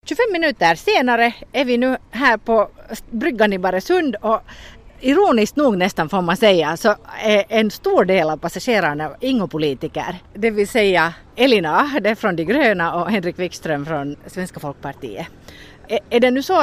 25 minuter senare är vi nu här på bryggan i Baresund och ironiskt nog nästan får man säga så är en stor del av passagerarna Ingo-politiker. Det vill säga Elina Ahde från De gröna och Henrik Wikström från Svenska folkpartiet. Är det nu så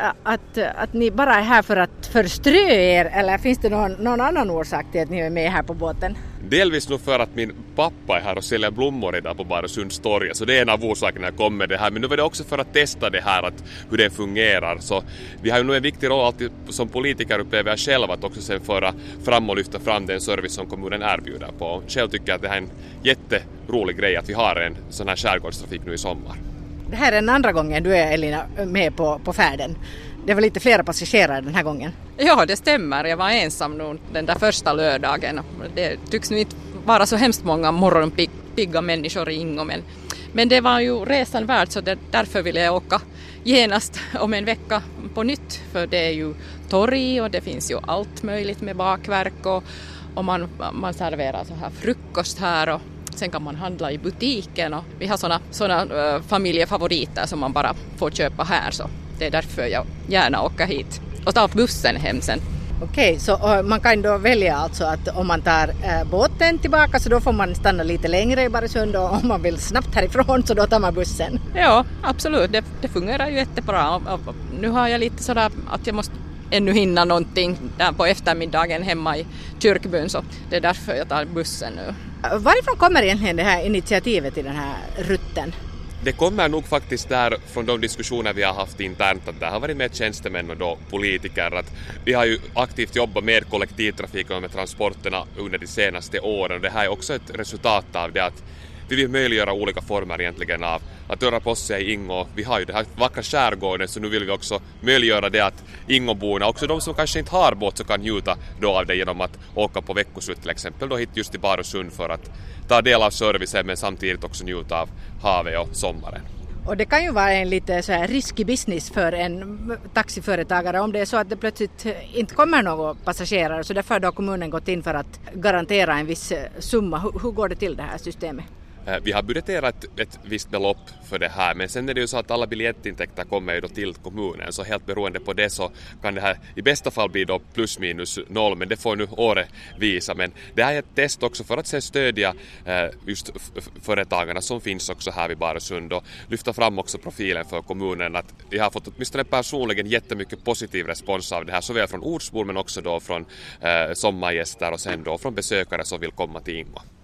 att ni bara är här för att förströ er eller finns det någon annan orsak till att ni är med här på båten? Delvis nog för att min pappa är här och säljer blommor idag på Baresunds torg. Så det är en av orsakerna jag kom med det här. Men nu var det också för att testa det här, hur det fungerar. Så vi har ju nog en viktig roll alltid som politiker upplever jag själv att också sen föra fram och lyfta fram den service som kommunen erbjuder på. Och själv tycker jag att det här är en jätterolig grej att vi har en sån här skärgårdstrafik nu i sommar. Det här är den andra gången du är, Elina, med på färden. Det var lite flera passagerare den här gången. Ja, det stämmer. Jag var ensam nu den där första lördagen. Det tycks nu inte vara så hemskt många morgonpigga människor i Ingo. Men det var ju resan värd så därför ville jag åka genast om en vecka på nytt. För det är ju torg och det finns ju allt möjligt med bakverk och man serverar så här frukost här och sen kan man handla i butiken och vi har såna familjefavoriter som man bara får köpa här så det är därför jag gärna åker hit och tar bussen hem sen. Okej, så man kan då välja alltså att om man tar båten tillbaka så då får man stanna lite längre i Baresund och om man vill snabbt härifrån så då tar man bussen. Ja, absolut. Det fungerar ju jättebra. Nu har jag lite sådär att jag måste ännu hinna någonting där på eftermiddagen hemma i Kyrkbyn så det är därför jag tar bussen nu. Varifrån kommer egentligen det här initiativet i den här rutten? Det kommer nog faktiskt där från de diskussioner vi har haft internt att det har varit med tjänstemän och då politiker att vi har ju aktivt jobbat med kollektivtrafiken och med transporterna under de senaste åren och det här är också ett resultat av det att vi vill möjliggöra olika former egentligen av att röra på sig i Ingo. Vi har ju det här vackra skärgården så nu vill vi också möjliggöra det att Ingoborna, också de som kanske inte har båt så kan njuta då av det genom att åka på veckoslut till exempel då hit just till Baresund för att ta del av servicen men samtidigt också njuta av havet och sommaren. Och det kan ju vara en lite så här riskig business för en taxiföretagare om det är så att det plötsligt inte kommer några passagerare så därför har kommunen gått in för att garantera en viss summa. Hur går det till det här systemet? Vi har budgeterat ett visst belopp för det här men sen är det ju så att alla biljettintäkter kommer ju då till kommunen så helt beroende på det så kan det här i bästa fall bli då plus minus noll men det får nu året visa men det här är ett test också för att sen stödja just företagarna som finns också här vid Baresund och lyfta fram också profilen för kommunen att jag har fått åtminstone personligen jättemycket positiv respons av det här såväl från ortsbor men också då från sommargäster och sen då från besökare som vill komma till Ingo.